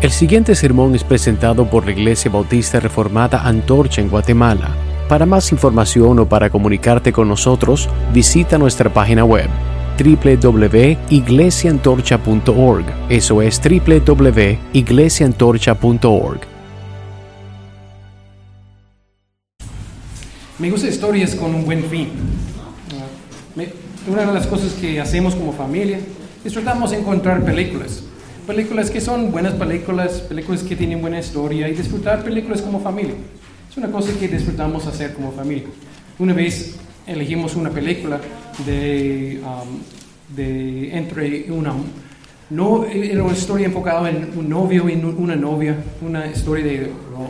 El siguiente sermón es presentado por la Iglesia Bautista Reformada Antorcha en Guatemala. Para más información o para comunicarte con nosotros, visita nuestra página web www.iglesiantorcha.org. Eso es www.iglesiantorcha.org. Me gustan historias con un buen fin. Una de las cosas que hacemos como familia es tratamos de encontrar películas que son buenas películas que tienen buena historia y disfrutar películas como familia. Es una cosa que disfrutamos hacer como familia. Una vez elegimos una película era una historia enfocada en un novio y una novia, una historia de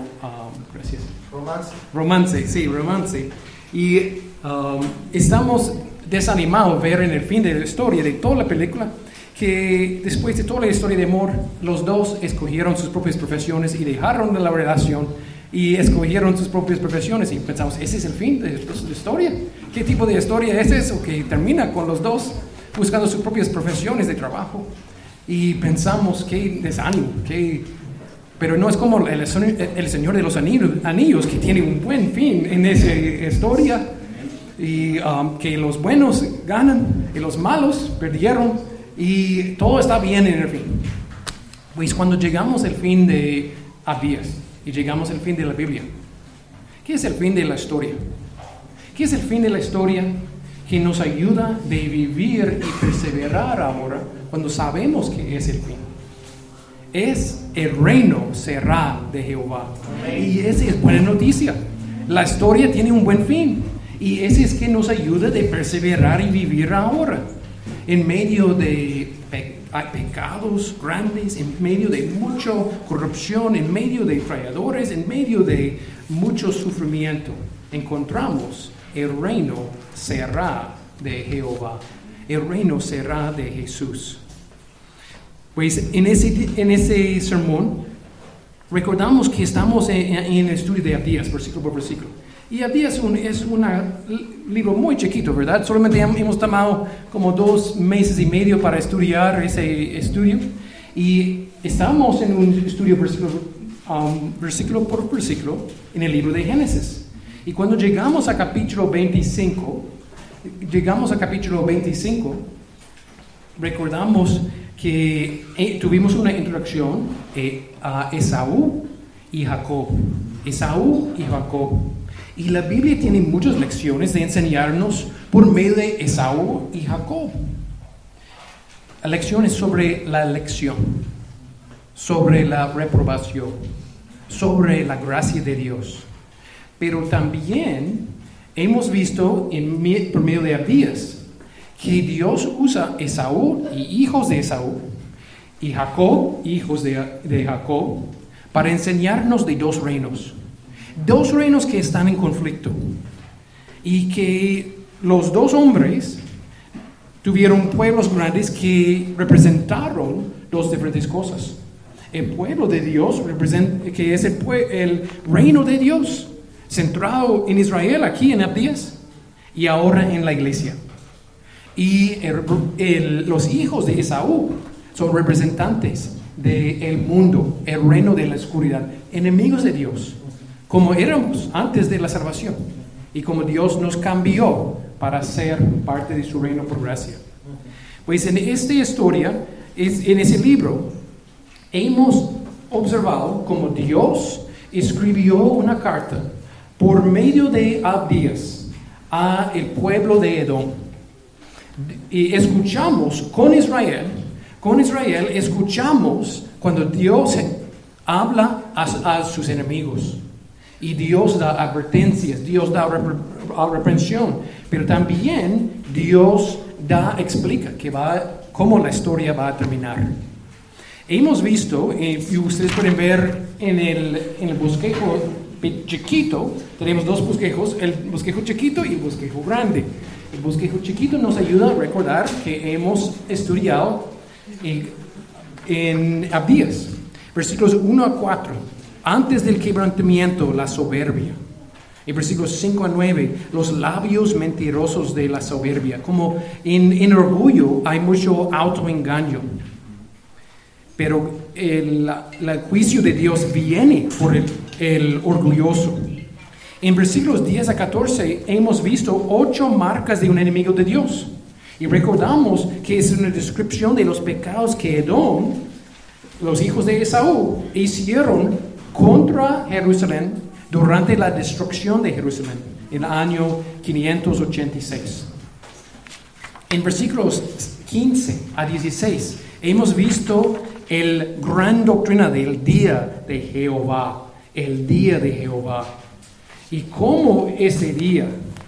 romance. Y estamos desanimados de ver en el fin de la historia de toda la película que después de toda la historia de amor, los dos escogieron sus propias profesiones y dejaron de la relación y escogieron sus propias profesiones y pensamos, ¿ese es el fin de la historia? ¿Qué tipo de historia es eso que termina con los dos buscando sus propias profesiones de trabajo? Y pensamos, qué desánimo, pero no es como el Señor de los Anillos que tiene un buen fin en esa historia y que los buenos ganan y los malos perdieron y todo está bien en el fin. Pues cuando llegamos al fin de Abías y llegamos al fin de la Biblia, ¿qué es el fin de la historia? ¿Qué es el fin de la historia que nos ayuda de vivir y perseverar ahora cuando sabemos que es el fin? Es el reino será de Jehová. Y esa es buena noticia. La historia tiene un buen fin. Y ese es que nos ayuda de perseverar y vivir ahora. En medio de pecados grandes, en medio de mucha corrupción, en medio de traidores, en medio de mucho sufrimiento, encontramos el reino será de Jehová. El reino será de Jesús. Pues en ese sermón recordamos que estamos en el estudio de Abías, versículo por versículo. Y Abías es un libro muy chiquito, ¿verdad? Solamente hemos tomado como 2 meses y medio para estudiar ese estudio. Y estamos en un estudio versículo por versículo en el libro de Génesis. Y cuando llegamos a capítulo 25, recordamos que tuvimos una introducción a Esaú y Jacob. Y la Biblia tiene muchas lecciones de enseñarnos por medio de Esaú y Jacob. Lecciones sobre la elección, sobre la reprobación, sobre la gracia de Dios. Pero también hemos visto por medio de Abías que Dios usa Esaú y hijos de Esaú y Jacob, hijos de Jacob, para enseñarnos de 2 reinos. 2 reinos que están en conflicto y que los 2 hombres tuvieron pueblos grandes que representaron 2 diferentes cosas. El pueblo de Dios, que es el reino de Dios, centrado en Israel, aquí en Abías, y ahora en la iglesia. Y los hijos de Esaú son representantes del mundo, el reino de la oscuridad, enemigos de Dios, como éramos antes de la salvación y como Dios nos cambió para ser parte de su reino por gracia. Pues en esta historia, en ese libro, hemos observado cómo Dios escribió una carta por medio de Abías a el pueblo de Edom. Y escuchamos con Israel, escuchamos cuando Dios habla a sus enemigos. Y Dios da advertencias, Dios da reprensión, pero también Dios explica cómo la historia va a terminar. Hemos visto, y ustedes pueden ver en el bosquejo chiquito, tenemos 2 bosquejos, el bosquejo chiquito y el bosquejo grande. El bosquejo chiquito nos ayuda a recordar que hemos estudiado en Abías, versículos 1 a 4. Antes del quebrantamiento, la soberbia. En versículos 5 a 9, los labios mentirosos de la soberbia. Como en orgullo hay mucho autoengaño. Pero el juicio de Dios viene por el orgulloso. En versículos 10 a 14 hemos visto 8 marcas de un enemigo de Dios. Y recordamos que es una descripción de los pecados que Edom, los hijos de Esaú, hicieron contra Jerusalén durante la destrucción de Jerusalén en el año 586. En versículos 15 a 16 hemos visto el gran doctrina del día de Jehová, el día de Jehová. Y cómo ese día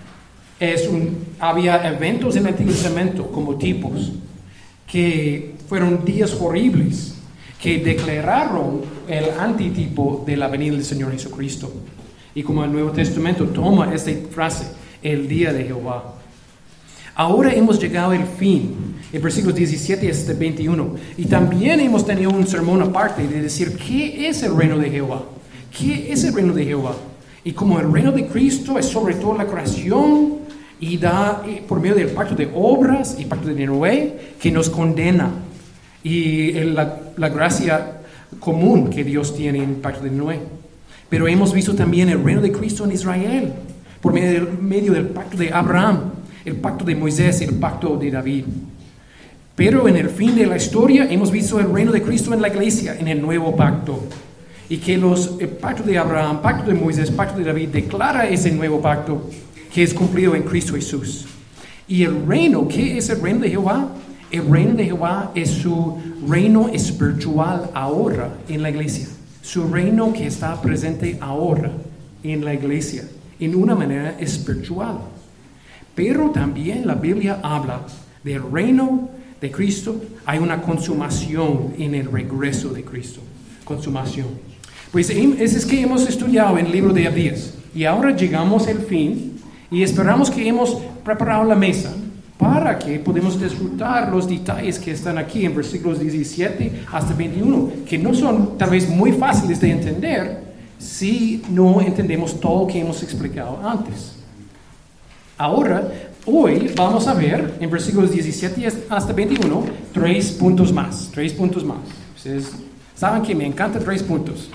había eventos en el Antiguo Testamento como tipos que fueron días horribles que declararon el antitipo de la venida del Señor Jesucristo. Y como el Nuevo Testamento toma esta frase, el día de Jehová. Ahora hemos llegado al fin, en versículos 17 hasta 21. Y también hemos tenido un sermón aparte de decir, ¿qué es el reino de Jehová? ¿Qué es el reino de Jehová? Y como el reino de Cristo es sobre todo la creación y da por medio del pacto de obras y pacto de Noé que nos condena. Y la gracia común que Dios tiene en el pacto de Noé. Pero hemos visto también el reino de Cristo en Israel por medio del pacto de Abraham, el pacto de Moisés y el pacto de David. Pero en el fin de la historia hemos visto el reino de Cristo en la iglesia, en el nuevo pacto. Y que el pacto de Abraham, pacto de Moisés, pacto de David declara ese nuevo pacto que es cumplido en Cristo Jesús. Y el reino, ¿qué es el reino de Jehová? El reino de Jehová es su reino espiritual ahora en la iglesia. Su reino que está presente ahora en la iglesia, en una manera espiritual. Pero también la Biblia habla del reino de Cristo. Hay una consumación en el regreso de Cristo. Consumación. Pues eso es que hemos estudiado en el libro de Abdías. Y ahora llegamos al fin y esperamos que hemos preparado la mesa para que podamos disfrutar los detalles que están aquí en versículos 17 hasta 21, que no son tal vez muy fáciles de entender si no entendemos todo lo que hemos explicado antes. Ahora, hoy vamos a ver en versículos 17 hasta 21 3 puntos más. Ustedes saben que me encantan 3 puntos.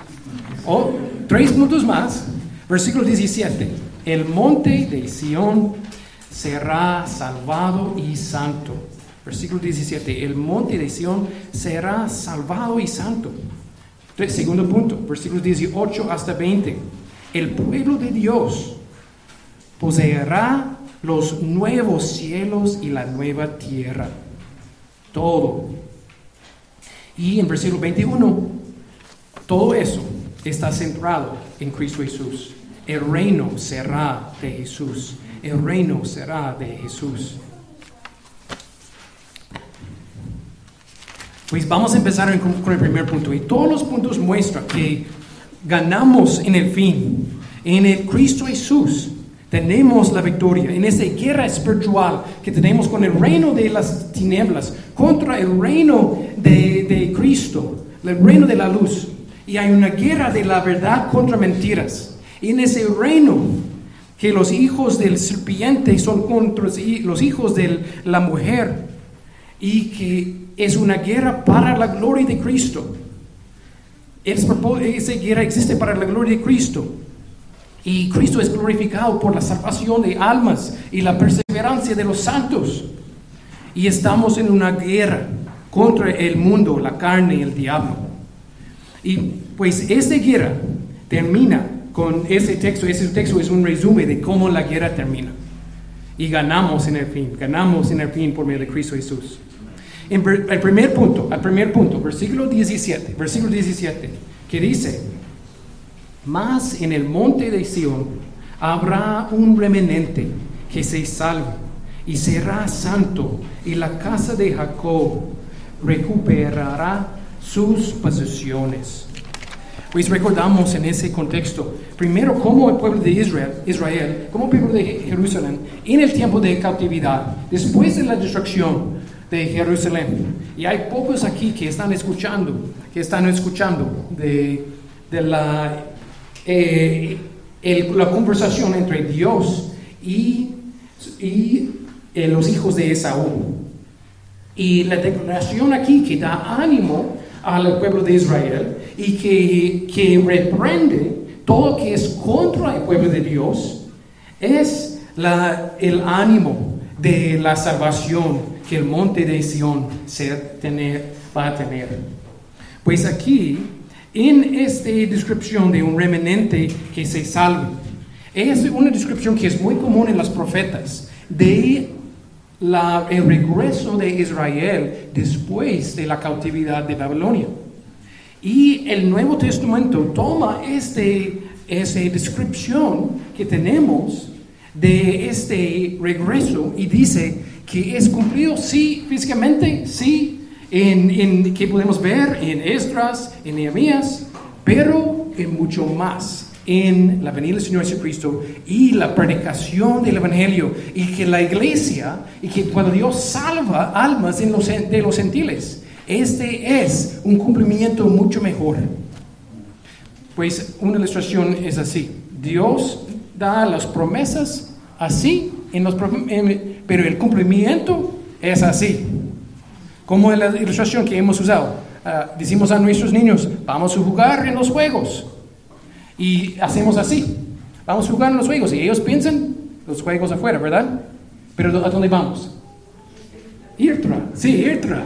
3 puntos más. Versículo 17. El monte de Sión será salvado y santo. Versículo 17. El monte de Sión será salvado y santo. Segundo punto. Versículos 18 hasta 20. El pueblo de Dios poseerá los nuevos cielos y la nueva tierra. Todo. Y en versículo 21, todo eso está centrado en Cristo Jesús. El reino será de Jesús. El reino será de Jesús. Pues vamos a empezar con el primer punto. Y todos los puntos muestran que ganamos en el fin. En el Cristo Jesús tenemos la victoria. En esa guerra espiritual que tenemos con el reino de las tinieblas contra el reino de Cristo, el reino de la luz. Y hay una guerra de la verdad contra mentiras. Y en ese reino que los hijos del serpiente son contra los hijos de la mujer. Y que es una guerra para la gloria de Cristo. Esa guerra existe para la gloria de Cristo. Y Cristo es glorificado por la salvación de almas y la perseverancia de los santos. Y estamos en una guerra contra el mundo, la carne y el diablo. Y pues esta guerra termina con ese texto. Ese texto es un resumen de cómo la guerra termina. Y ganamos en el fin por medio de Cristo Jesús. El primer punto, versículo 17, que dice: mas en el monte de Sión habrá un remanente que se salve y será santo, y la casa de Jacob recuperará sus posesiones. Pues recordamos en ese contexto, primero como el pueblo de Israel, como el pueblo de Jerusalén, en el tiempo de cautividad, después de la destrucción de Jerusalén. Y hay pocos aquí que están escuchando de la conversación entre Dios y los hijos de Esaú. Y la declaración aquí que da ánimo al pueblo de Israel y que reprende todo lo que es contra el pueblo de Dios, es el ánimo de la salvación que el monte de Sión va a tener. Pues aquí, en esta descripción de un remanente que se salve, es una descripción que es muy común en los profetas de el regreso de Israel después de la cautividad de Babilonia. Y el Nuevo Testamento toma esa descripción que tenemos de este regreso y dice que es cumplido, sí, físicamente, sí, en que podemos ver en Esdras, en Nehemías, pero en mucho más, en la venida del Señor Jesucristo y la predicación del Evangelio, y que la iglesia, y que cuando Dios salva almas de los gentiles, este es un cumplimiento mucho mejor. Pues una ilustración es así: Dios da las promesas así, pero el cumplimiento es así. Como en la ilustración que hemos usado, decimos a nuestros niños, vamos a jugar en los juegos. Y hacemos así, vamos a jugar en los juegos. Y ellos piensan, los juegos afuera, ¿verdad? Pero ¿a dónde vamos? Irtra, sí, Irtra.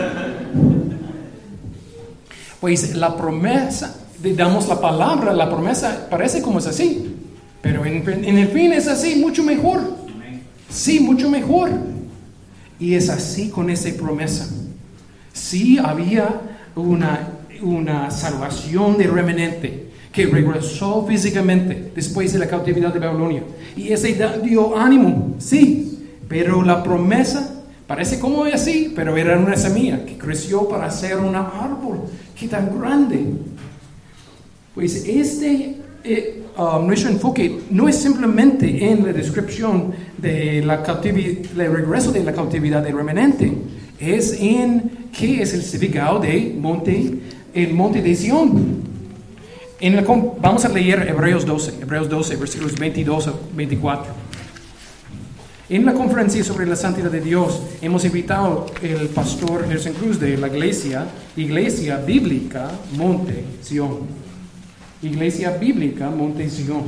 Pues la promesa, damos la palabra, la promesa parece como es así. Pero en el fin es así, mucho mejor. Sí, mucho mejor. Y es así con esa promesa. Sí había una salvación del remanente que regresó físicamente después de la cautividad de Babilonia. Y ese dio ánimo, sí. Pero la promesa parece como así, pero era una semilla que creció para ser un árbol que tan grande. Pues nuestro enfoque no es simplemente en la descripción de del regreso de la cautividad del remanente, es en qué es el significado de el monte de Sión. Vamos a leer Hebreos 12, versículos 22 a 24. En la conferencia sobre la santidad de Dios hemos invitado el pastor Gerson Cruz de la Iglesia Bíblica Monte Sión. Iglesia Bíblica Monte Sión.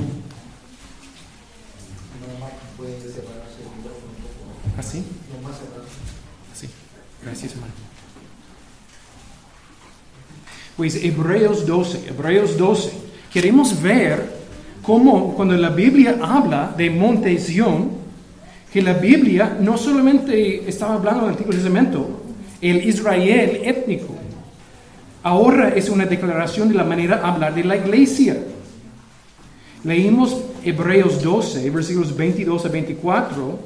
¿Así? Así. Gracias, hermano. Pues Hebreos 12. Queremos ver cómo cuando la Biblia habla de Monte Sión, que la Biblia no solamente estaba hablando del Antiguo Testamento, el Israel étnico. Ahora es una declaración de la manera de hablar de la iglesia. Leímos Hebreos 12, versículos 22 a 24,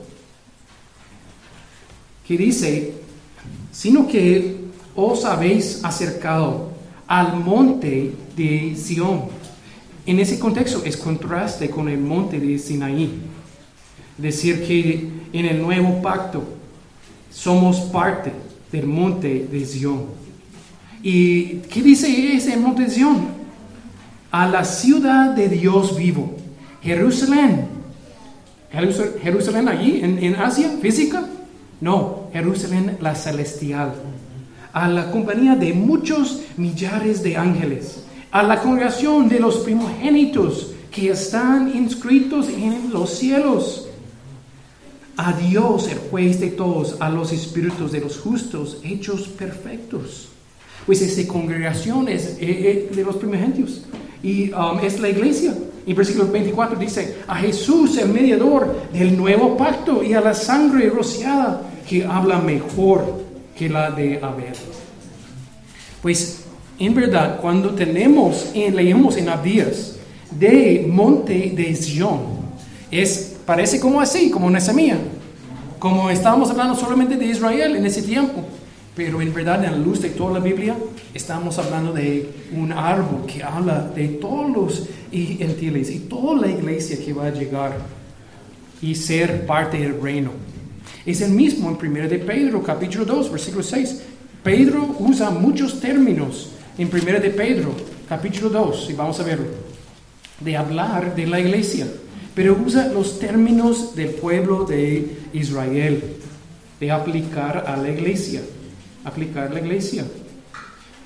que dice, sino que os habéis acercado al monte de Sión. En ese contexto es contraste con el monte de Sinaí. Decir que en el nuevo pacto somos parte del monte de Sión. ¿Y qué dice ese monte de Sión? A la ciudad de Dios vivo, Jerusalén. ¿Jerusalén allí en Asia, física? No, Jerusalén la celestial. A la compañía de muchos millares de ángeles, a la congregación de los primogénitos que están inscritos en los cielos. A Dios, el juez de todos, a los espíritus de los justos hechos perfectos. Pues esa congregación es de los primogénitos y es la iglesia. Y versículo 24 dice, a Jesús el mediador del nuevo pacto y a la sangre rociada que habla mejor que la de Abel. Pues en verdad cuando leemos en Abdías de monte de Sión, parece como así, como una semilla, como estábamos hablando solamente de Israel en ese tiempo. Pero en verdad, en la luz de toda la Biblia, estamos hablando de un árbol que habla de todos los gentiles y toda la iglesia que va a llegar y ser parte del reino. Es el mismo en 1 de Pedro, capítulo 2, versículo 6. Pedro usa muchos términos en 1 de Pedro, capítulo 2, y vamos a verlo, de hablar de la iglesia. Pero usa los términos del pueblo de Israel, de aplicar a la iglesia.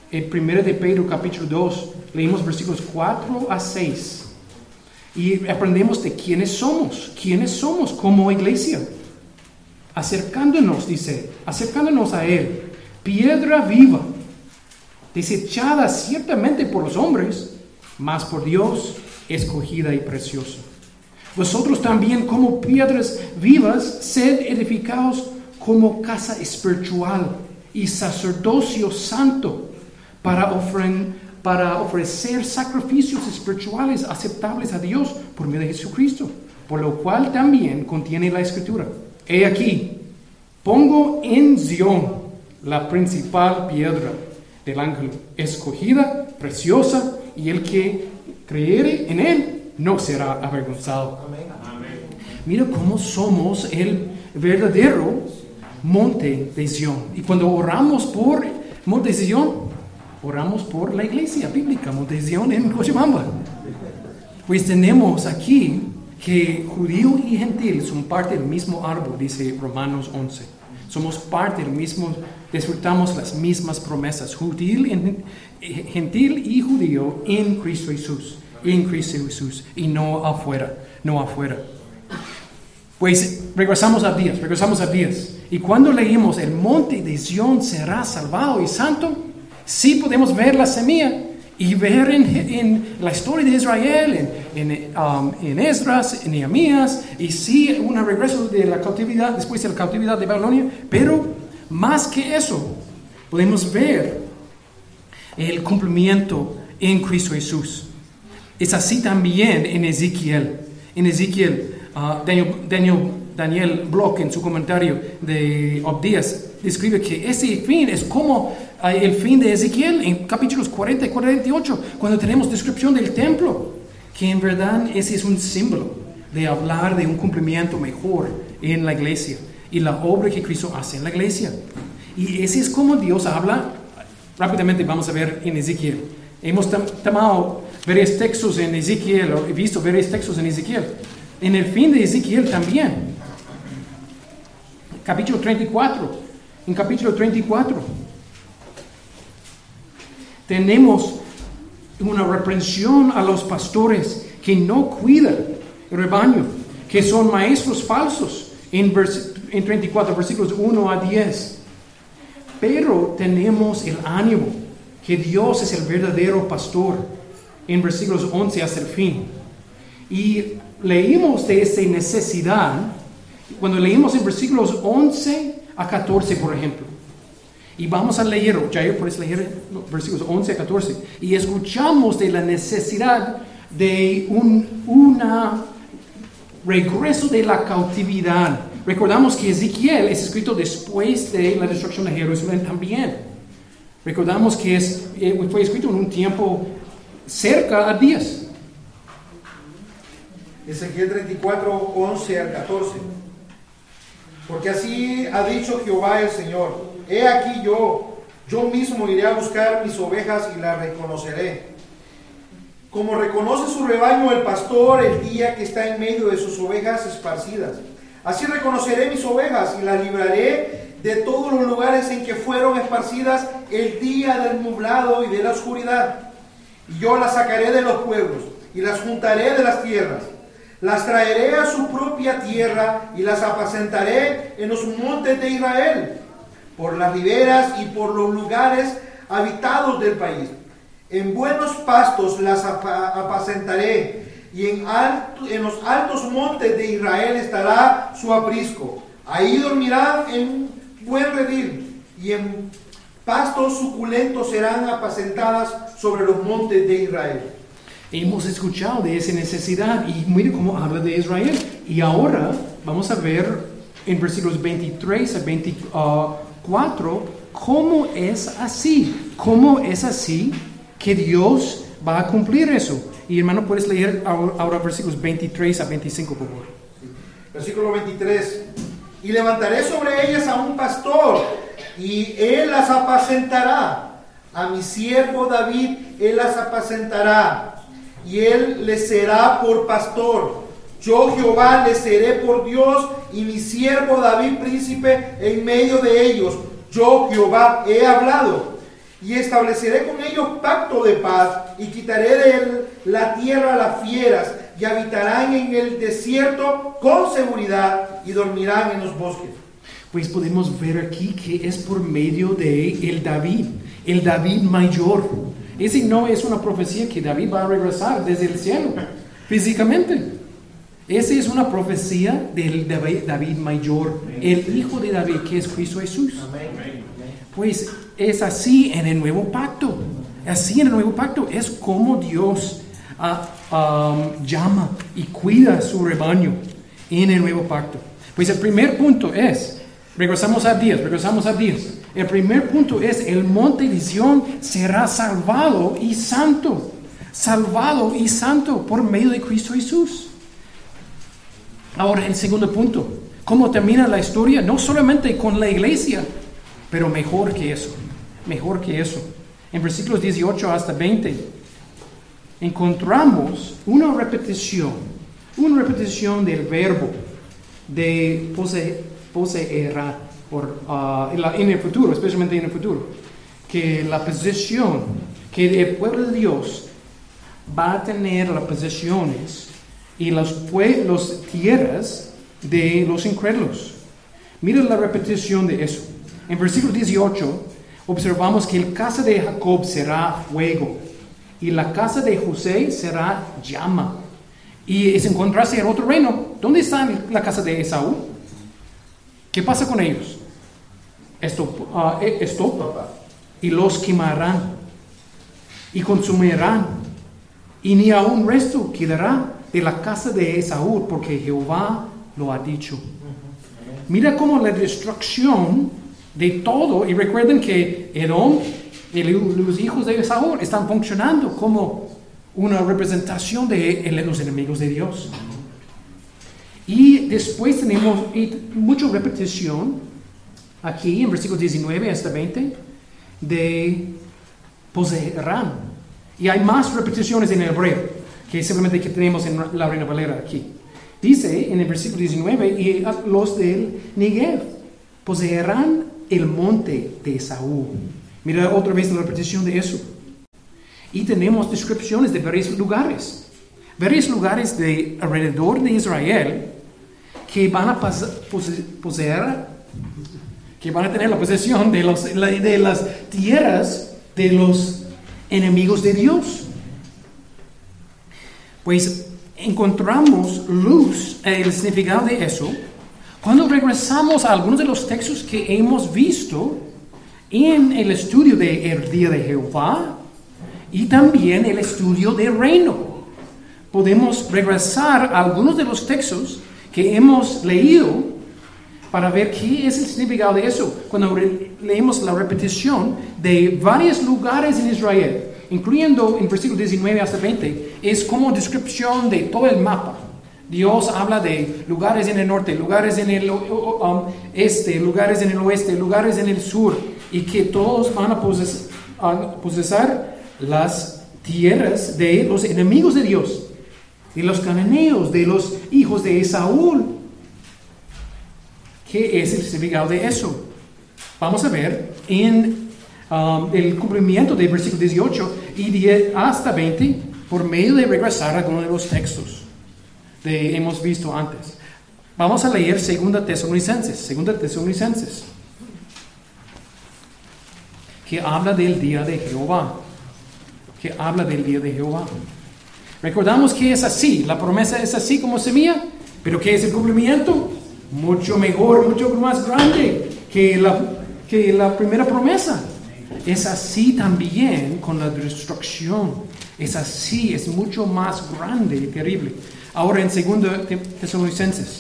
En 1 de Pedro capítulo 2, leímos versículos 4 a 6. Y aprendemos de quiénes somos como iglesia. Acercándonos, dice, acercándonos a Él, piedra viva, desechada ciertamente por los hombres, mas por Dios escogida y preciosa. Vosotros también como piedras vivas, sed edificados como casa espiritual y sacerdocio santo para ofrecer sacrificios espirituales aceptables a Dios por medio de Jesucristo, por lo cual también contiene la Escritura. He aquí, pongo en Sión la principal piedra del ángel, escogida, preciosa, y el que creyere en él no será avergonzado. Amén. Mira cómo somos el verdadero monte de Sión. Y cuando oramos por monte de Sión, oramos por la iglesia bíblica, monte de Sión en Cochabamba. Pues tenemos aquí que judío y gentil son parte del mismo árbol, dice Romanos 11. Somos parte del mismo, disfrutamos las mismas promesas, gentil y judío en Cristo Jesús, y no afuera. Pues regresamos a Días. Y cuando leímos el monte de Sión será salvado y santo, sí podemos ver la semilla y ver en la historia de Israel, en Esdras, en Nehemías, y sí un regreso de la cautividad, después de la cautividad de Babilonia, pero más que eso, podemos ver el cumplimiento en Cristo Jesús. Es así también en Ezequiel. Daniel Block, en su comentario de Obdías, describe que ese fin es como el fin de Ezequiel en capítulos 40 y 48, cuando tenemos descripción del templo, que en verdad ese es un símbolo de hablar de un cumplimiento mejor en la iglesia y la obra que Cristo hace en la iglesia. Y ese es como Dios habla. Rápidamente vamos a ver en Ezequiel. Hemos tomado varios textos en Ezequiel, o he visto varios textos en Ezequiel. En el fin de Ezequiel también. Capítulo 34. En capítulo 34 tenemos una reprensión a los pastores que no cuidan el rebaño, que son maestros falsos, en 34 versículos 1 a 10. Pero tenemos el ánimo que Dios es el verdadero pastor en versículos 11 hasta el fin. Y leímos de esa necesidad cuando leímos en versículos 11 a 14, por ejemplo. Y vamos a leer, Jair, puedes leer versículos 11 a 14. Y escuchamos de la necesidad de un regreso de la cautividad. Recordamos que Ezequiel es escrito después de la destrucción de Jerusalén también. Recordamos que fue escrito en un tiempo cerca a días. Ezequiel 34, 11 al 14. Porque así ha dicho Jehová el Señor: he aquí yo mismo iré a buscar mis ovejas y las reconoceré. Como reconoce su rebaño el pastor el día que está en medio de sus ovejas esparcidas. Así reconoceré mis ovejas y las libraré de todos los lugares en que fueron esparcidas el día del nublado y de la oscuridad. Y yo las sacaré de los pueblos y las juntaré de las tierras. Las traeré a su propia tierra y las apacentaré en los montes de Israel, por las riberas y por los lugares habitados del país. En buenos pastos las apacentaré, y en los altos montes de Israel estará su aprisco. Ahí dormirán en buen redil, y en pastos suculentos serán apacentadas sobre los montes de Israel. Hemos escuchado de esa necesidad y mire cómo habla de Israel. Y ahora vamos a ver en versículos 23 a 24 cómo es así que Dios va a cumplir eso. Y hermano, puedes leer ahora versículos 23 a 25, por favor. Versículo 23. Y levantaré sobre ellas a un pastor, y él las apacentará. A mi siervo David él las apacentará, y él les será por pastor. Yo Jehová les seré por Dios, y mi siervo David príncipe en medio de ellos. Yo Jehová he hablado. y estableceré con ellos pacto de paz, y quitaré de la tierra a las fieras, y habitarán en el desierto con seguridad, y dormirán en los bosques. Pues podemos ver aquí que es por medio de el David mayor. Ese no es una profecía que David va a regresar desde el cielo, físicamente. Esa es una profecía del David mayor, el hijo de David, que es Cristo Jesús. Pues es así en el nuevo pacto. Así en el nuevo pacto es como Dios llama y cuida su rebaño en el nuevo pacto. Pues el primer punto es, regresamos a 10. El primer punto es, el monte de Sión será salvado y santo por medio de Cristo Jesús. Ahora, el segundo punto, ¿cómo termina la historia? No solamente con la iglesia, pero mejor que eso. En versículos 18 hasta 20, encontramos una repetición del verbo de poseerá, en el futuro, especialmente en el futuro, que la posesión, que el pueblo de Dios va a tener las posesiones y las tierras de los incrédulos. Mira la repetición de eso. En versículo 18 observamos que la casa de Jacob será fuego y la casa de José será llama. Y es encontrarse en otro reino. ¿Dónde está la casa de Esaú? ¿Qué pasa con ellos? Estopa y los quemarán y consumirán, y ni aun resto quedará de la casa de Esaú, porque Jehová lo ha dicho. Mira cómo la destrucción de todo, y recuerden que Edom y los hijos de Esaú están funcionando como una representación de los enemigos de Dios. Y después tenemos mucha repetición aquí en versículos 19 hasta 20 de poseerán. Y hay más repeticiones en el hebreo que simplemente que tenemos en la Reina Valera aquí. Dice en el versículo 19, y los del Negev poseerán el monte de Esaú. Mira otra vez la repetición de eso. Y tenemos descripciones de varios lugares de alrededor de Israel que van a poseer, que van a tener la posesión de las tierras de los enemigos de Dios. Pues encontramos luz, el significado de eso, cuando regresamos a algunos de los textos que hemos visto en el estudio del día de Jehová y también el estudio del reino. Podemos regresar a algunos de los textos que hemos leído para ver qué es el significado de eso. Cuando leemos la repetición de varios lugares en Israel, incluyendo en versículos 19 hasta 20, es como descripción de todo el mapa. Dios habla de lugares en el norte, lugares en el este, lugares en el oeste, lugares en el sur, y que todos van a posesar las tierras de los enemigos de Dios, de los cananeos, de los hijos de Esaú. ¿Qué es el significado de eso? Vamos a ver en el cumplimiento del versículo 18 y 10 hasta 20 por medio de regresar a algunos de los textos que hemos visto antes. Vamos a leer 2 Tesalonicenses, que habla del día de Jehová. Recordamos que es así, la promesa es así como semilla, pero ¿qué es el cumplimiento? Mucho mejor, mucho más grande que la primera promesa. Es así también con la destrucción. Es así, es mucho más grande y terrible. Ahora en 2 Tesalonicenses,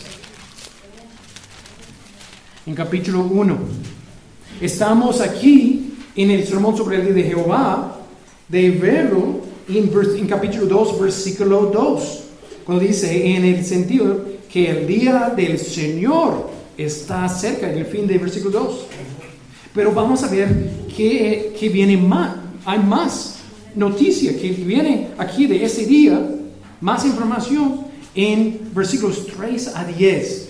en capítulo 1, estamos aquí en el sermón sobre el día de Jehová, de verlo en capítulo 2, versículo 2, cuando dice en el sentido que el día del Señor está cerca, en el fin del versículo 2. Pero vamos a ver que viene más, hay más noticia que viene aquí de ese día, más información en versículos 3 a 10,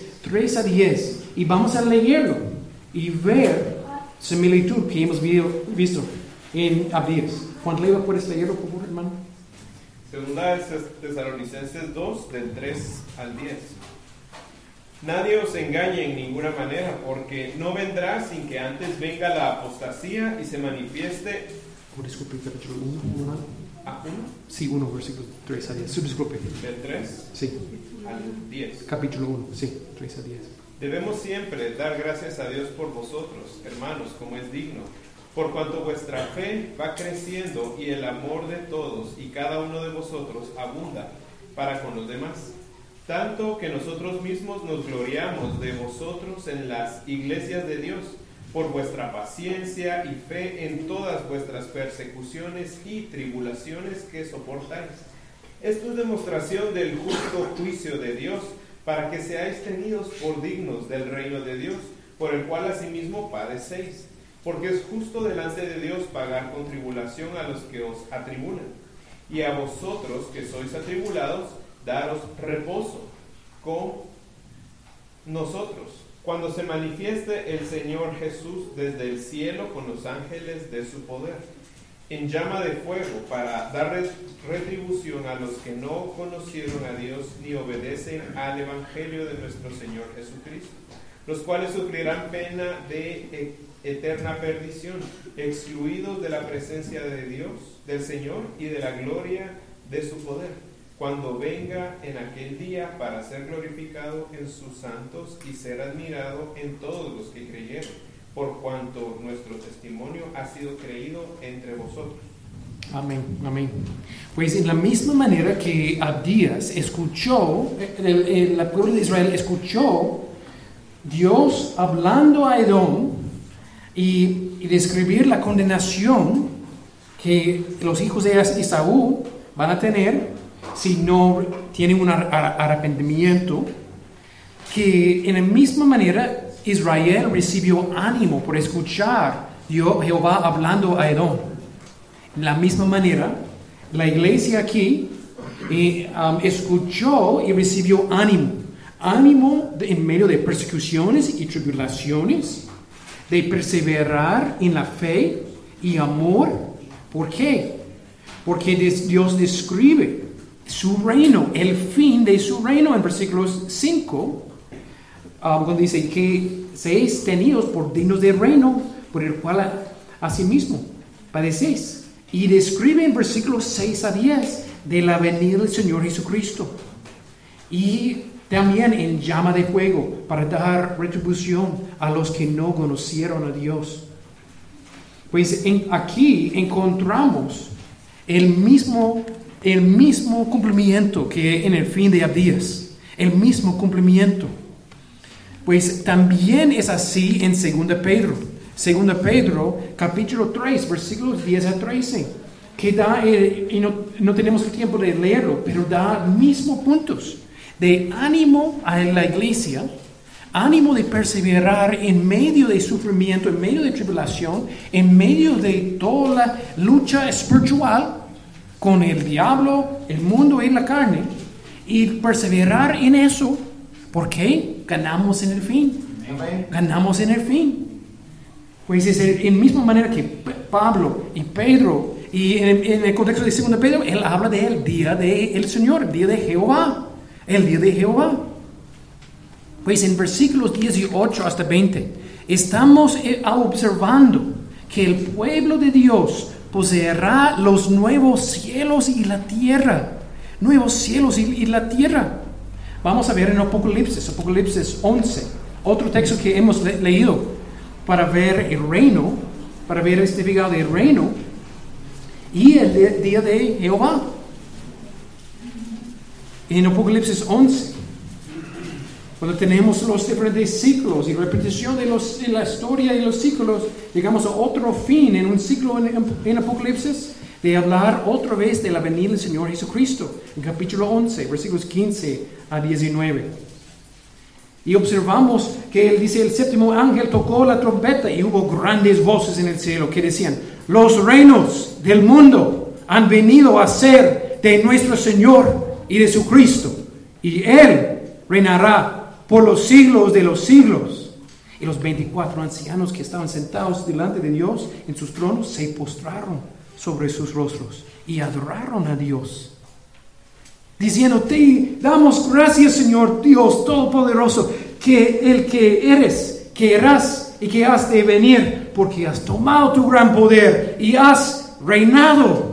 y vamos a leerlo y ver similitud que hemos visto en Abdías. Juan Leiva, ¿puedes leerlo, por favor, hermano? Segunda de Tesalonicenses 2, del 3 al 10. Nadie os engañe en ninguna manera, porque no vendrá sin que antes venga la apostasía y se manifieste... Disculpe, capítulo 1, hermano. ¿A 1? Sí, 1, versículo 3 a 10. Disculpe. Del 3 Sí. al 10. Capítulo 1, sí, 3 a 10. Debemos siempre dar gracias a Dios por vosotros, hermanos, como es digno, por cuanto vuestra fe va creciendo y el amor de todos y cada uno de vosotros abunda para con los demás. Tanto que nosotros mismos nos gloriamos de vosotros en las iglesias de Dios, por vuestra paciencia y fe en todas vuestras persecuciones y tribulaciones que soportáis. Esto es demostración del justo juicio de Dios, para que seáis tenidos por dignos del reino de Dios, por el cual asimismo padecéis. Porque es justo delante de Dios pagar con tribulación a los que os atribulan. Y a vosotros que sois atribulados, daros reposo con nosotros, cuando se manifieste el Señor Jesús desde el cielo con los ángeles de su poder, en llama de fuego, para dar retribución a los que no conocieron a Dios ni obedecen al Evangelio de nuestro Señor Jesucristo, los cuales sufrirán pena de eterna perdición, excluidos de la presencia de Dios, del Señor y de la gloria de su poder, cuando venga en aquel día para ser glorificado en sus santos y ser admirado en todos los que creyeron, por cuanto nuestro testimonio ha sido creído entre vosotros. Amén, amén. Pues en la misma manera que Abdías escuchó, el pueblo de Israel escuchó Dios hablando a Edom y describir la condenación que los hijos de Esaú van a tener si no tienen un arrepentimiento, que en la misma manera Israel recibió ánimo por escuchar Jehová hablando a Edom. De la misma manera, la iglesia aquí escuchó y recibió ánimo en medio de persecuciones y tribulaciones, de perseverar en la fe y amor. ¿Por qué? Porque Dios describe su reino, el fin de su reino en versículos 5, cuando dice que seáis tenidos por dignos del reino por el cual asimismo padecéis. Y describe en versículos 6 a 10 de la venida del Señor Jesucristo. Y también en llama de fuego para dar retribución a los que no conocieron a Dios. Pues aquí encontramos el mismo cumplimiento que en el fin de Abdías. El mismo cumplimiento. Pues también es así en 2 Pedro. 2 Pedro, capítulo 3, versículos 10 a 13, que da, y no tenemos el tiempo de leerlo, pero da mismos puntos de ánimo a la iglesia, ánimo de perseverar en medio de sufrimiento, en medio de tribulación, en medio de toda la lucha espiritual con el diablo, el mundo y la carne, y perseverar en eso, porque ganamos en el fin. Amén. Ganamos en el fin. Pues es en misma manera que Pablo y Pedro, y en el contexto de 2 Pedro, él habla del día del Señor, el día de Jehová, el día de Jehová. Pues en versículos 18 hasta 20, estamos observando que el pueblo de Dios poseerá los nuevos cielos y la tierra. Nuevos cielos y la tierra. Vamos a ver en Apocalipsis 11, otro texto que hemos leído, para ver el reino, para ver este figado del reino y el día de Jehová. En Apocalipsis 11, cuando tenemos los diferentes ciclos y repetición de la historia y los ciclos, llegamos a otro fin en un ciclo en Apocalipsis, de hablar otra vez de la venida del Señor Jesucristo, en capítulo 11, versículos 15 a 19. Y observamos que él dice, el séptimo ángel tocó la trompeta y hubo grandes voces en el cielo que decían, los reinos del mundo han venido a ser de nuestro Señor y de su Cristo, y Él reinará por los siglos de los siglos. Y los 24 ancianos que estaban sentados delante de Dios en sus tronos se postraron sobre sus rostros y adoraron a Dios, diciendo: te damos gracias, Señor Dios Todopoderoso, que el que eres, que eras y que has de venir, porque has tomado tu gran poder y has reinado.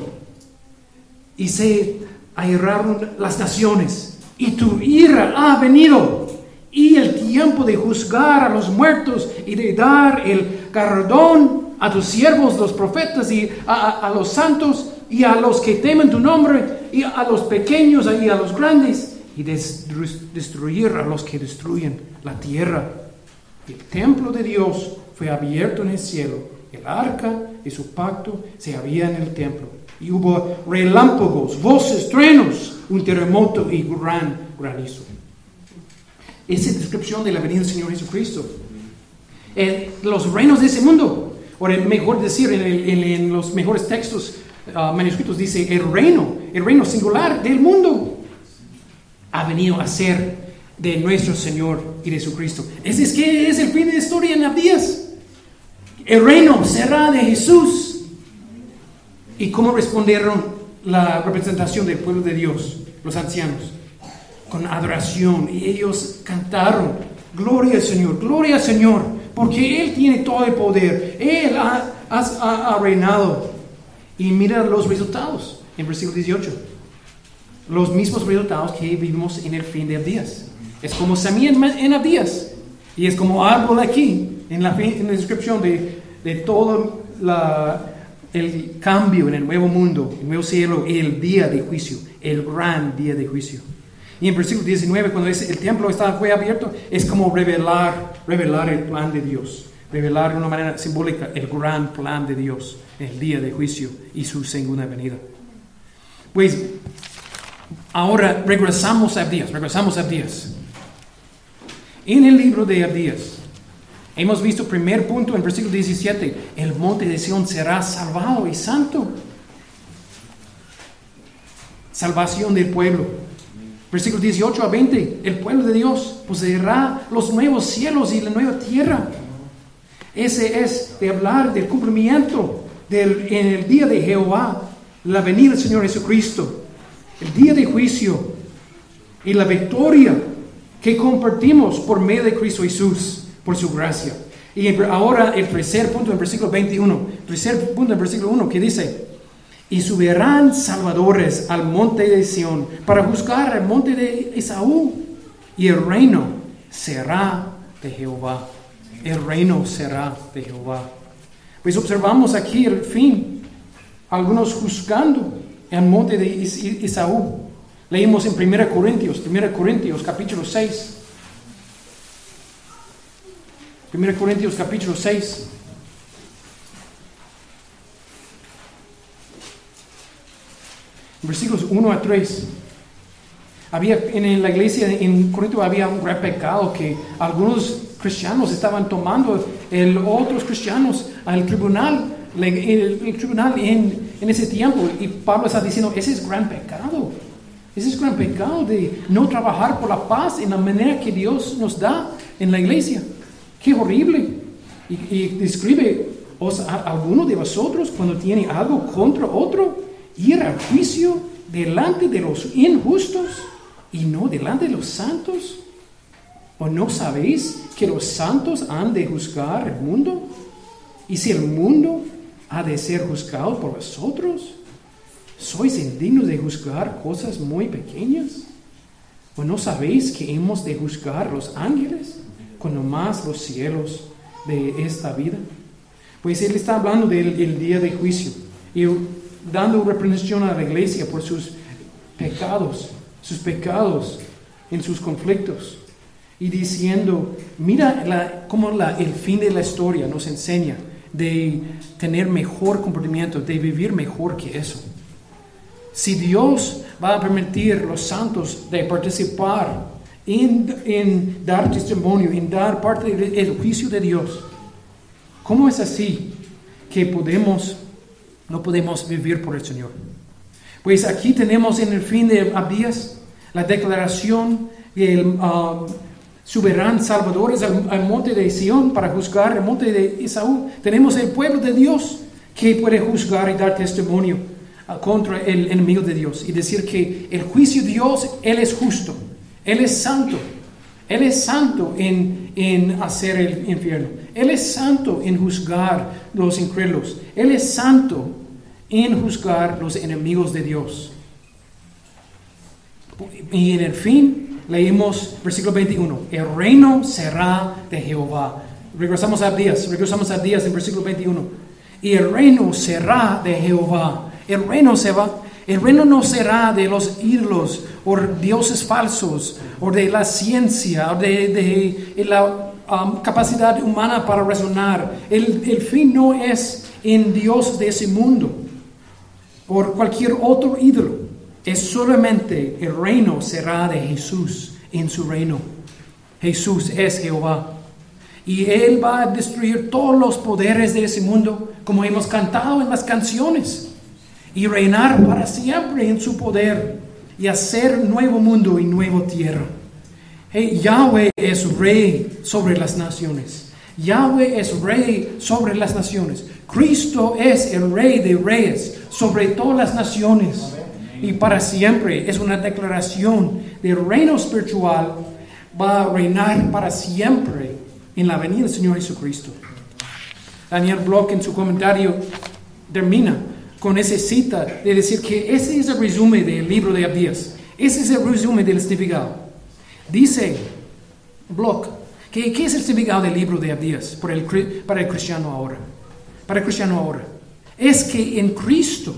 Y se airaron las naciones, y tu ira ha venido, y el tiempo de juzgar a los muertos y de dar el galardón a tus siervos, los profetas, y a los santos, y a los que temen tu nombre, y a los pequeños y a los grandes, y destruir a los que destruyen la tierra. El templo de Dios fue abierto en el cielo, el arca de su pacto se había en el templo, y hubo relámpagos, voces, truenos, un terremoto y gran granizo. Esa es la descripción de la venida del Señor Jesucristo. Los reinos de ese mundo, o mejor decir, en los mejores textos manuscritos dice el reino singular del mundo ha venido a ser de nuestro Señor y de Jesucristo. Ese es que es el fin de la historia en Abdías. El reino será de Jesús. ¿Y cómo respondieron la representación del pueblo de Dios, los ancianos? Con adoración, y ellos cantaron: gloria al Señor, porque Él tiene todo el poder, Él ha reinado. Y mira los resultados en versículo 18, los mismos resultados que vivimos en el fin de Abdías. Es como semilla en Abdías, y es como árbol aquí en la descripción de todo el cambio en el nuevo mundo, el nuevo cielo, el día de juicio, el gran día de juicio. Y en versículo 19, cuando el templo fue abierto, es como revelar el plan de Dios, revelar de una manera simbólica el gran plan de Dios, el día de juicio y su segunda venida. Pues ahora regresamos a Abdías. En el libro de Abdías hemos visto primer punto en versículo 17, el monte de Sión será salvado y santo. Salvación del pueblo. Versículos 18 a 20, el pueblo de Dios poseerá los nuevos cielos y la nueva tierra. Ese es de hablar del cumplimiento en el día de Jehová, la venida del Señor Jesucristo, el día de juicio y la victoria que compartimos por medio de Cristo Jesús, por su gracia. Y ahora el tercer punto en versículo 21, tercer punto en versículo 1, que dice: y subirán salvadores al monte de Sión para juzgar al monte de Esaú, y el reino será de Jehová. El reino será de Jehová. Pues observamos aquí el fin, algunos juzgando el monte de Esaú. Leímos en 1 Corintios capítulo 6. 1 Corintios capítulo 6. Versículos 1 a 3. En la iglesia en Corinto había un gran pecado que algunos cristianos estaban tomando otros cristianos al tribunal, el tribunal en ese tiempo. Y Pablo está diciendo: ese es gran pecado. Ese es gran pecado de no trabajar por la paz en la manera que Dios nos da en la iglesia. ¡Qué horrible! Y describe: alguno de vosotros, cuando tiene algo contra otro, ir al juicio delante de los injustos y no delante de los santos. ¿O no sabéis que los santos han de juzgar el mundo? Y si el mundo ha de ser juzgado por vosotros, ¿sois indignos de juzgar cosas muy pequeñas? ¿O no sabéis que hemos de juzgar los ángeles, cuando más los cielos de esta vida? Pues él está hablando del día de juicio y dando reprensión a la iglesia por sus pecados en sus conflictos, y diciendo: mira cómo el fin de la historia nos enseña de tener mejor comportamiento, de vivir mejor que eso. Si Dios va a permitir a los santos de participar en dar testimonio, en dar parte del juicio de Dios, ¿cómo es así que no podemos vivir por el Señor? Pues aquí tenemos en el fin de Abdías la declaración Subirán salvadores al monte de Sión para juzgar el monte de Esaú. Tenemos el pueblo de Dios que puede juzgar y dar testimonio contra el enemigo de Dios y decir que el juicio de Dios, Él es justo, Él es santo. Él es santo en hacer el infierno. Él es santo en juzgar los incrédulos. Él es santo en juzgar los enemigos de Dios. Y en el fin, leímos versículo 21. El reino será de Jehová. Regresamos a Abdías en versículo 21. Y el reino será de Jehová. El reino no será de los ídolos o dioses falsos o de la ciencia o de la capacidad humana para razonar. El fin no es en Dios de ese mundo o cualquier otro ídolo. Es solamente el reino será de Jesús en su reino. Jesús es Jehová. Y Él va a destruir todos los poderes de ese mundo, como hemos cantado en las canciones, y reinar para siempre en su poder y hacer nuevo mundo y nueva tierra. Yahweh es rey sobre las naciones. Yahweh es rey sobre las naciones. Cristo es el rey de reyes sobre todas las naciones. Y para siempre es una declaración del reino espiritual. Va a reinar para siempre en la venida del Señor Jesucristo. Daniel Bloch en su comentario termina con esa cita de decir que ese es el resumen del libro de Abdías. Ese es el resumen del significado. Dice Bloch que ¿qué es el significado del libro de Abdías para el cristiano ahora? Para el cristiano ahora. Es que en Cristo,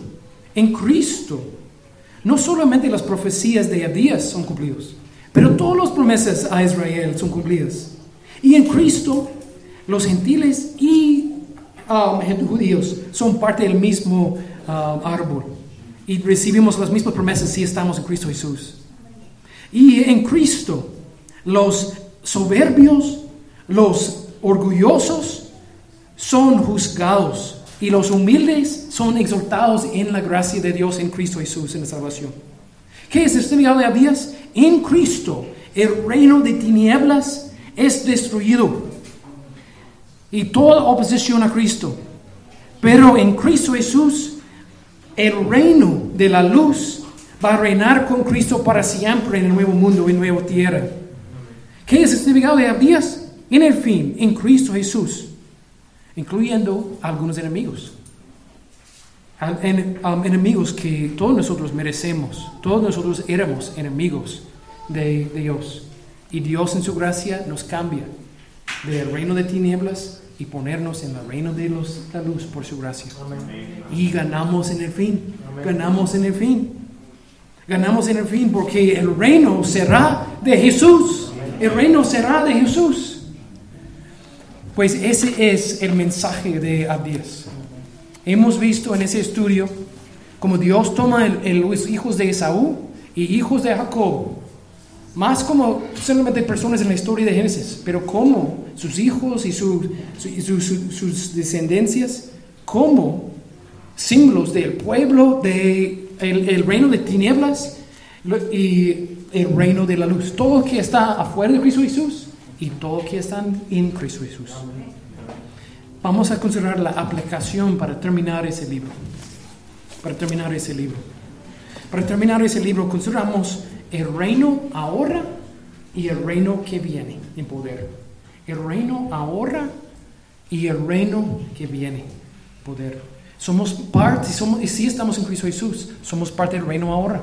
no solamente las profecías de Abdías son cumplidas, pero todas las promesas a Israel son cumplidas. Y en Cristo, los gentiles y judíos son parte del mismo árbol. Y recibimos las mismas promesas si estamos en Cristo Jesús. Y en Cristo, los soberbios, los orgullosos son juzgados. Y los humildes son exaltados en la gracia de Dios en Cristo Jesús, en la salvación. ¿Qué es el significado de Abdías? En Cristo, el reino de tinieblas es destruido. Y toda oposición a Cristo. Pero en Cristo Jesús, el reino de la luz va a reinar con Cristo para siempre en el nuevo mundo, en nueva tierra. ¿Qué es el significado de Abdías? En el fin, en Cristo Jesús, incluyendo algunos enemigos. Enemigos que todos nosotros merecemos. Todos nosotros éramos enemigos de Dios. Y Dios en su gracia nos cambia del reino de tinieblas y ponernos en el reino de la luz por su gracia. Amén. Y ganamos en el fin. Amén. Ganamos en el fin. Ganamos en el fin porque el reino será de Jesús. Amén. El reino será de Jesús. Pues ese es el mensaje de Abdías. Hemos visto en ese estudio cómo Dios toma los hijos de Esaú y hijos de Jacob, más como solamente personas en la historia de Génesis, pero como sus hijos y sus descendencias, como símbolos del pueblo, el reino de tinieblas y el reino de la luz. Todo que está afuera de Cristo Jesús y todo que están en Cristo Jesús. Vamos a considerar la aplicación para terminar ese libro. Para terminar ese libro, consideramos el reino ahora y el reino que viene en poder. El reino ahora y el reino que viene en poder. Somos parte, y si estamos en Cristo Jesús, somos parte del reino ahora.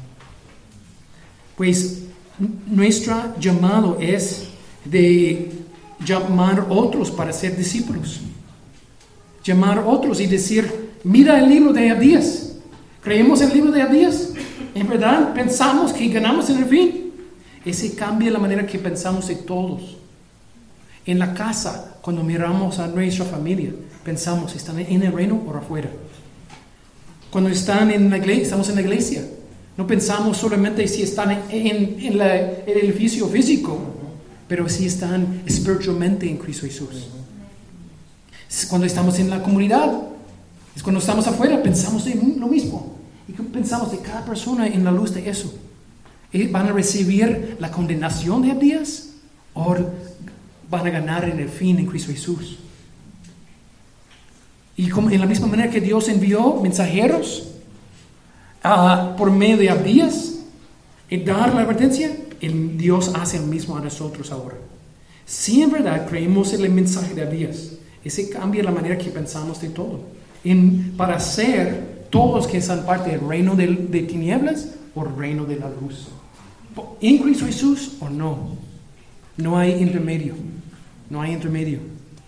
Pues nuestro llamado es de llamar otros para ser discípulos. Llamar otros y decir, mira el libro de Abdías. ¿Creemos en el libro de Abdías? ¿En verdad pensamos que ganamos en el fin? Ese cambia la manera que pensamos de todos. En la casa, cuando miramos a nuestra familia, pensamos, ¿están en el reino o afuera? Cuando están en la iglesia, estamos en la iglesia. No pensamos solamente si están en el edificio físico, pero si están espiritualmente en Cristo Jesús. Cuando estamos en la comunidad, es cuando estamos afuera, pensamos de lo mismo. Y pensamos de cada persona en la luz de eso. ¿Van a recibir la condenación de Abdías o van a ganar en el fin en Cristo Jesús. Y como en la misma manera que Dios envió mensajeros por medio de Abdías y dar la advertencia, Dios hace el mismo a nosotros ahora. Si en verdad creemos en el mensaje de Abdías, ese cambia la manera que pensamos de todo. Para ser todos que son parte del reino de tinieblas o el reino de la luz. En Cristo Jesús o no. No hay intermedio. No hay intermedio.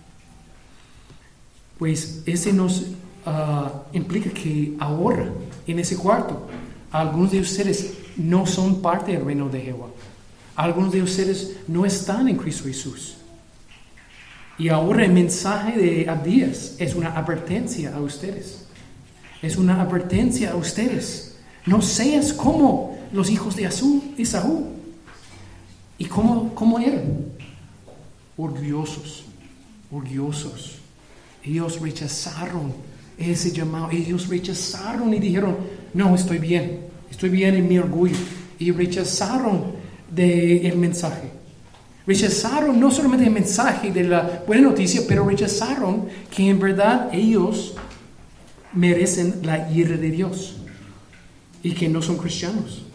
Pues ese nos implica que ahora, en ese cuarto, algunos de ustedes no son parte del reino de Jehová. Algunos de ustedes no están en Cristo Jesús. Y ahora el mensaje de Abdías es una advertencia a ustedes. Es una advertencia a ustedes. No seas como los hijos de Esaú. ¿Y cómo eran? Orgullosos. Ellos rechazaron ese llamado. Ellos rechazaron y dijeron, no, estoy bien en mi orgullo. Y rechazaron el mensaje. Rechazaron no solamente el mensaje de la buena noticia, pero rechazaron que en verdad ellos merecen la ira de Dios y que no son cristianos.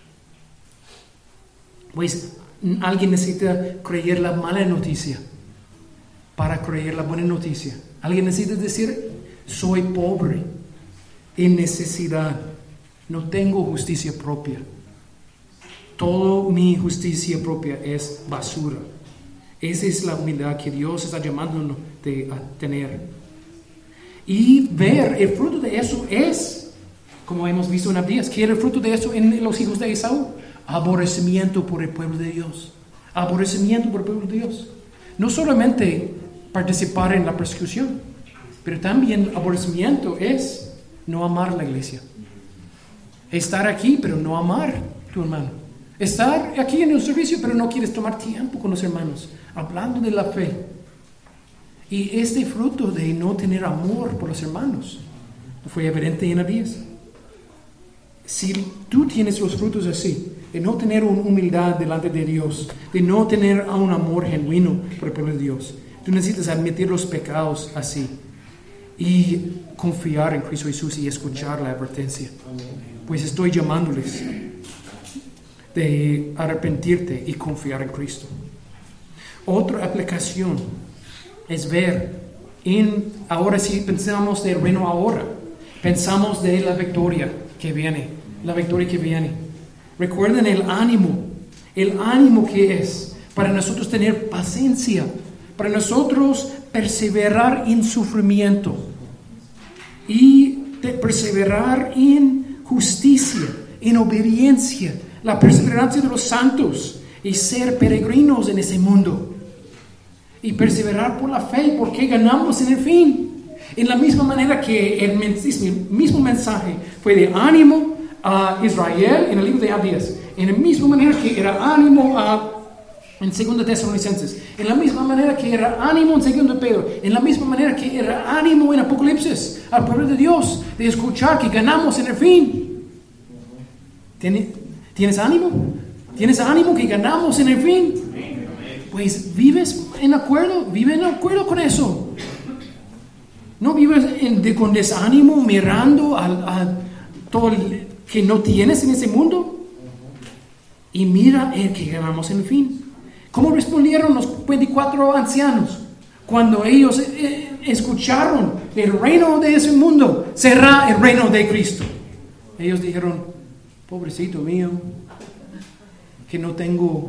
Pues alguien necesita creer la mala noticia para creer la buena noticia. Alguien necesita decir, soy pobre, en necesidad, no tengo justicia propia. Toda mi justicia propia es basura. Esa es la humildad que Dios está llamándonos a tener. Y ver el fruto de eso es, como hemos visto en Abdías, ¿qué era el fruto de eso en los hijos de Esaú? Aborrecimiento por el pueblo de Dios. Aborrecimiento por el pueblo de Dios. No solamente participar en la persecución, pero también aborrecimiento es no amar la iglesia. Estar aquí, pero no amar a tu hermano. Estar aquí en el servicio, pero no quieres tomar tiempo con los hermanos, hablando de la fe. Y este fruto de no tener amor por los hermanos fue evidente en Abdías. Si tú tienes los frutos así, de no tener una humildad delante de Dios, de no tener un amor genuino por el pueblo de Dios, tú necesitas admitir los pecados así y confiar en Cristo Jesús y escuchar la advertencia. Pues estoy llamándoles de arrepentirte y confiar en Cristo. Otra aplicación es ver ahora si pensamos del reino ahora, pensamos de la victoria que viene, Recuerden el ánimo que es para nosotros tener paciencia, para nosotros perseverar en sufrimiento y perseverar en justicia, en obediencia, la perseverancia de los santos y ser peregrinos en ese mundo y perseverar por la fe porque ganamos en el fin. En la misma manera que el mismo mensaje fue de ánimo a Israel en el libro de Abdías, en la misma manera que era ánimo en 2 Tesalonicenses, en la misma manera que era ánimo en 2 Pedro, en la misma manera que era ánimo en Apocalipsis al pueblo de Dios, de escuchar que ganamos en el fin. ¿Tienes ánimo? ¿Tienes ánimo que ganamos en el fin? Pues vive en acuerdo con eso. No vives con desánimo mirando a todo el que no tienes en ese mundo. Y mira el que ganamos en el fin. ¿Cómo respondieron los 24 ancianos cuando ellos escucharon el reino de ese mundo será el reino de Cristo? Ellos dijeron, pobrecito mío, que no tengo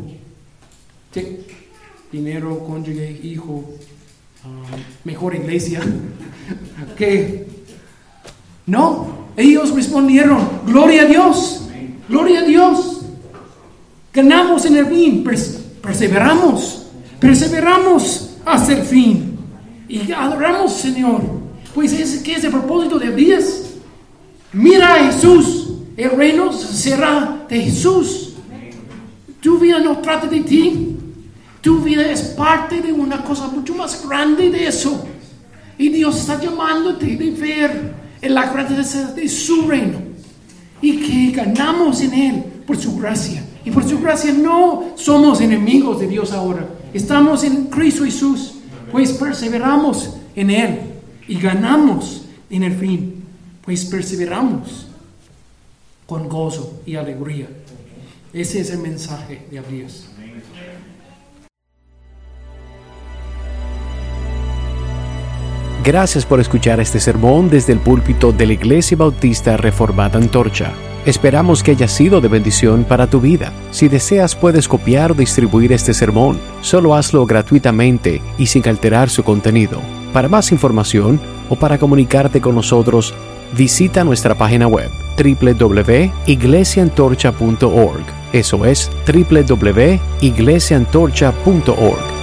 dinero, cónyuge, hijo, mejor iglesia. Que no, ellos respondieron, gloria a Dios, gloria a Dios. Ganamos en el fin, perseveramos hasta el fin y adoramos, Señor. Pues ¿qué es el propósito de Abdías? Mira a Jesús, el reino será de Jesús. Tu vida no trata de ti, tu vida es parte de una cosa mucho más grande de eso. Y Dios está llamándote de ver en la grandeza de su reino y que ganamos en Él por su gracia. Y por su gracia no somos enemigos de Dios ahora. Estamos en Cristo Jesús, pues perseveramos en Él y ganamos en el fin, pues perseveramos con gozo y alegría. Ese es el mensaje de Abdías. Gracias por escuchar este sermón desde el púlpito de la Iglesia Bautista Reformada Antorcha. Esperamos que haya sido de bendición para tu vida. Si deseas, puedes copiar o distribuir este sermón. Solo hazlo gratuitamente y sin alterar su contenido. Para más información o para comunicarte con nosotros, visita nuestra página web www.iglesiantorcha.org. Eso es www.iglesiantorcha.org.